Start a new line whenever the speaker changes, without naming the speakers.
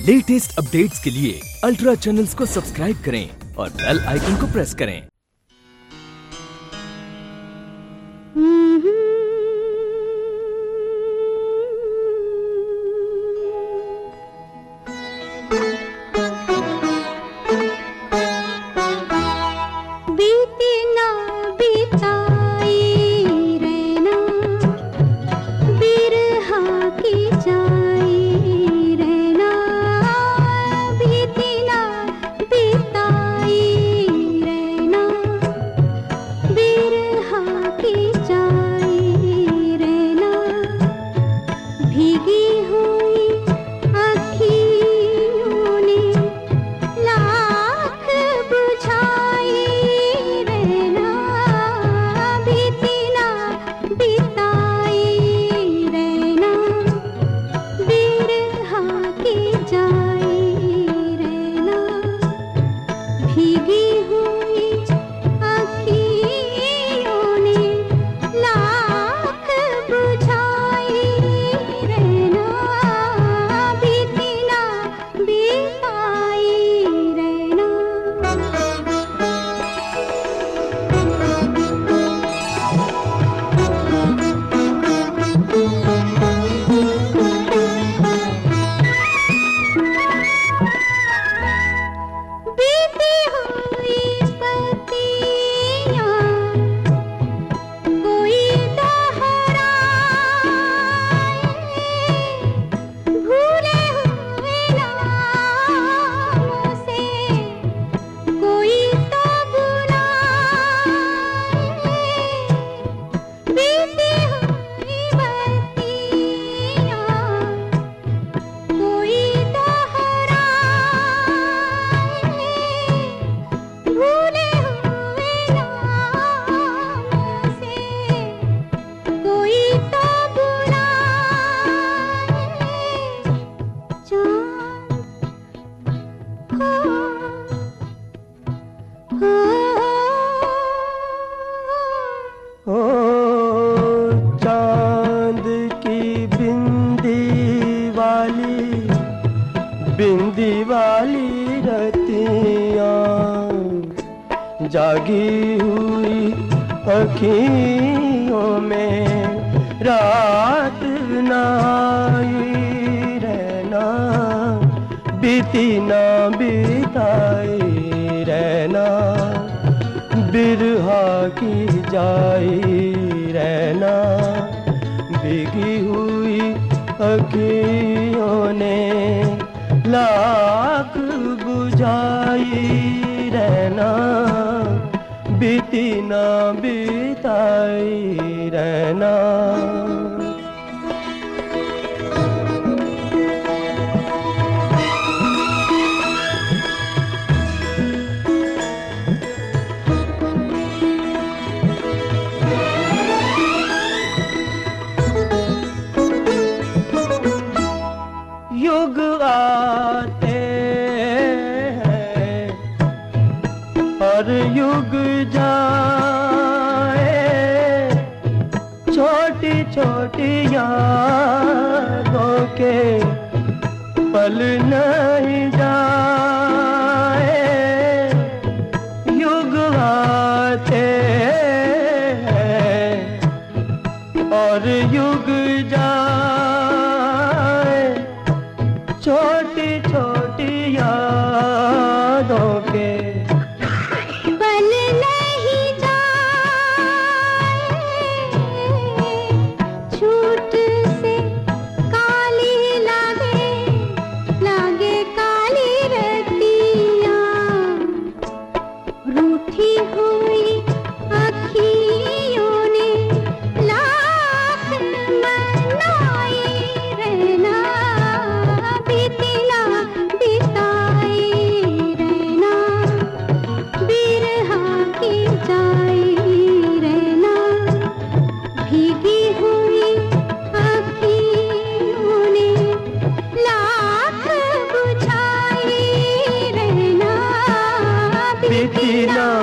Latest updates के लिए ultra channels को सब्सक्राइब करें और बेल आइकन को प्रेस करें।
बिंदी वाली रतियाँ जागी हुई अखियों में रात नाई रहना बीती ना बिताई रहना बिरहा की जाई रहना भीगी हुई अखियों ने लाख बुझाई रहना बीती ना बिताई रहना। युग आते हैं और युग जाए छोटी छोटी यादों के पल नहीं जाए। युग आते हैं और युग जाए छोटी छोटी यादों के
पल नहीं जाए छूट से काली लागे लागे काली रतियाँ रूठी हुई अखियों ने लाख मनाई रहना
बीती ना